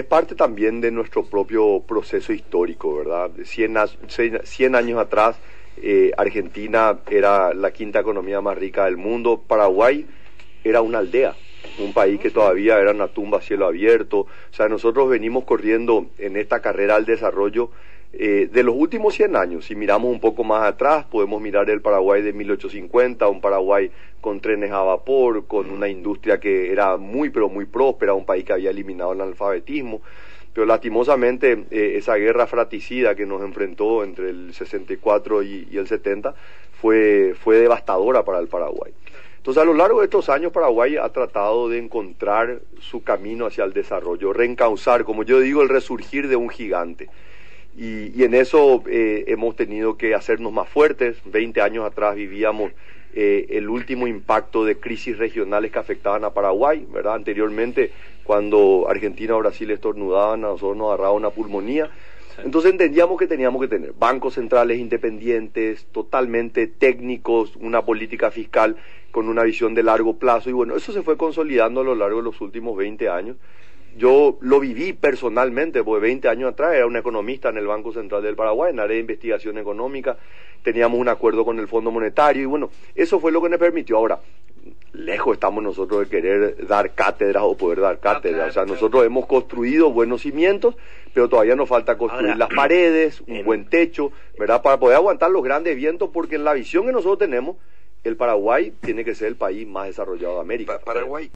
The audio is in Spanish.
parte también de nuestro propio proceso histórico, ¿verdad? 100 años atrás, Argentina era la quinta economía más rica del mundo, Paraguay era una aldea, un país que todavía era una tumba a cielo abierto. O sea, nosotros venimos corriendo en esta carrera al desarrollo de los últimos 100 años. Si miramos un poco más atrás, podemos mirar el Paraguay de 1850, un Paraguay con trenes a vapor, con una industria que era muy, pero muy próspera, un país que había eliminado el analfabetismo. Pero lastimosamente esa guerra fratricida que nos enfrentó entre el 64 y el 70 fue devastadora para el Paraguay. Entonces, a lo largo de estos años, Paraguay ha tratado de encontrar su camino hacia el desarrollo, reencauzar, como yo digo, el resurgir de un gigante. Y en eso hemos tenido que hacernos más fuertes. 20 años atrás vivíamos el último impacto de crisis regionales que afectaban a Paraguay, ¿verdad? Anteriormente, cuando Argentina o Brasil estornudaban, a nosotros nos agarraba una pulmonía. Entonces entendíamos que teníamos que tener bancos centrales independientes, totalmente técnicos, una política fiscal con una visión de largo plazo, y bueno, eso se fue consolidando a lo largo de los últimos 20 años. Yo lo viví personalmente, porque 20 años atrás era un economista en el Banco Central del Paraguay, en área de investigación económica, teníamos un acuerdo con el Fondo Monetario, y bueno, eso fue lo que nos permitió. Ahora, lejos estamos nosotros de querer dar cátedras o poder dar cátedras. O sea, nosotros hemos construido buenos cimientos, pero todavía nos falta construir las paredes, un buen techo, ¿verdad? Para poder aguantar los grandes vientos, porque en la visión que nosotros tenemos, el Paraguay tiene que ser el país más desarrollado de América. Paraguay